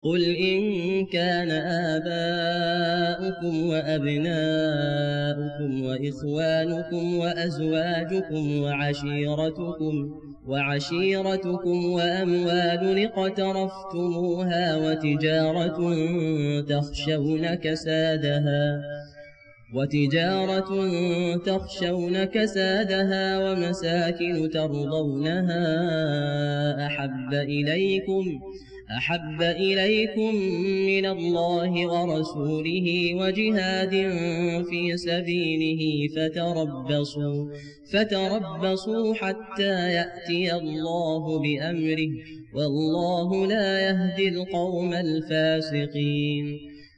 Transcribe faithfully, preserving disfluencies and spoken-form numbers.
قل إن كان آباؤكم وأبناؤكم وإخوانكم وأزواجكم وعشيرتكم وعشيرتكم وأموال اقترفتموها وتجارة تخشون كسادها وتجارة تخشون كسادها ومساكن ترضونها أحب إليكم أحب إليكم من الله ورسوله وجهاد في سبيله فتربصوا فتربصوا حتى يأتي الله بأمره والله لا يهدي القوم الفاسقين.